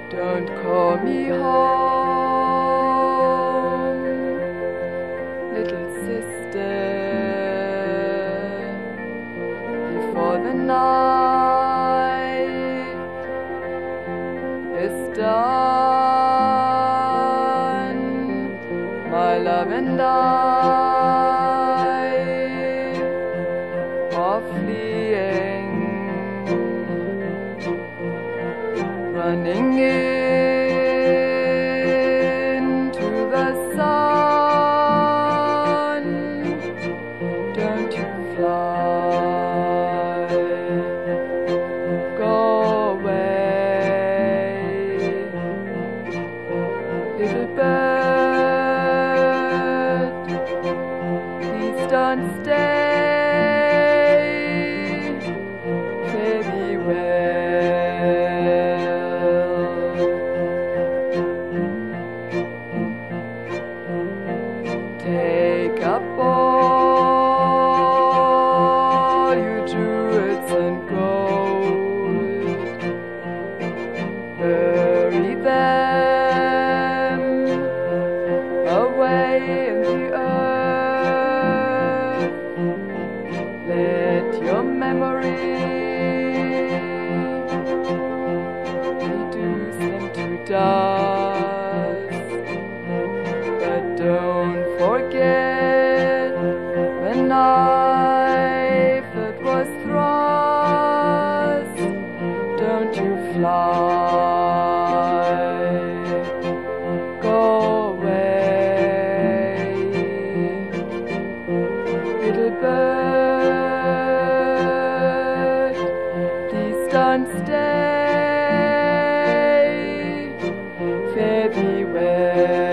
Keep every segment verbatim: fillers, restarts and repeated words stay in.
Don't call me home, little sister, before the night is done. My love and I are fleeing, running into the sun. Don't you fly, go away, little bird, please don't stay, fare thee well. Take up all your jewels and gold, bury them away in the earth. Let your memory reduce them to dust, but don't forget the knife that was thrust. Don't you fly, go away, little bird, please don't stay, fare thee well.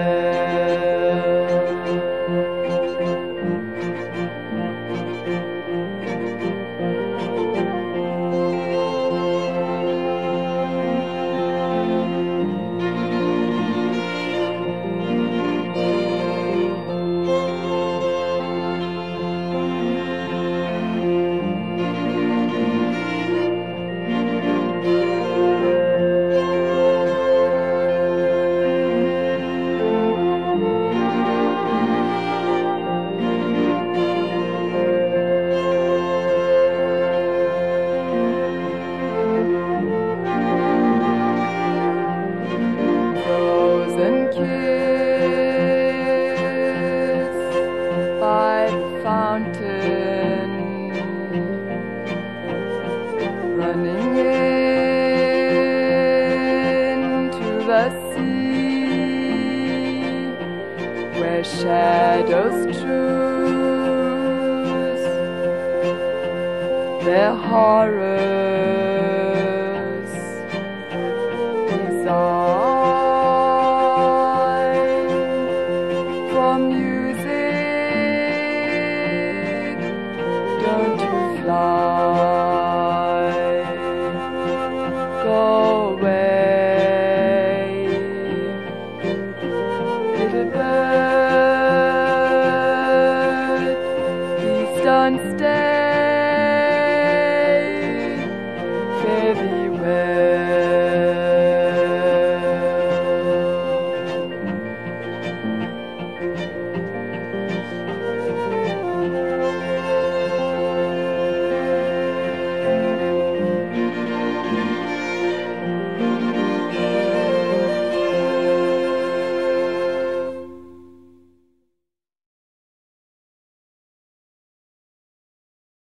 Frozen kiss by the fountain, running into the sea, where shadows choose their horror.